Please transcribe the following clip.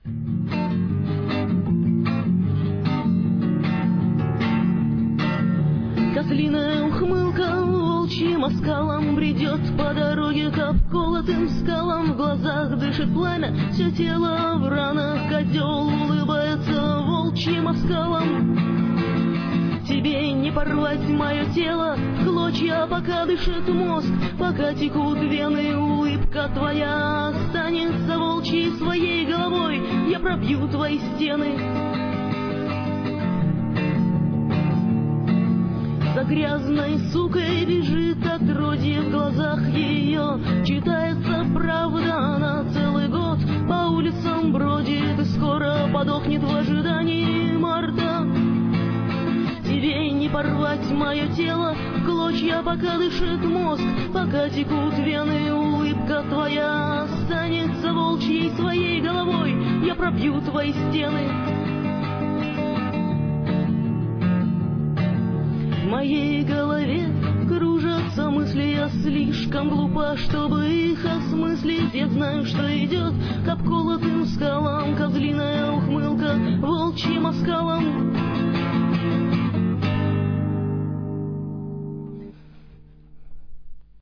Козлиная ухмылка волчьим оскалом бредет по дороге к обколотым скалам. В глазах дышит пламя, все тело в ранах. Козел улыбается волчьим оскалом. Тебе не порвать мое тело в клочья, пока дышит мозг, пока текут вены. Улыбка твоя останется волчьей своей головой. Я пробью твои стены. За грязной сукой бежит отродье, в глазах ее читается правда. Она целый год по улицам бродит и скоро подохнет в ожидании марта. Тебе не порвать мое тело в клочья, пока дышит мозг, пока текут вены. Улыбка твоя останется волчьей своей головой. Я пробью твои стены. В моей голове кружатся мысли, я слишком глупа, чтобы их осмыслить. Я знаю, что идет к обколотым скалам. Козлиная ухмылка волчьим оскалом.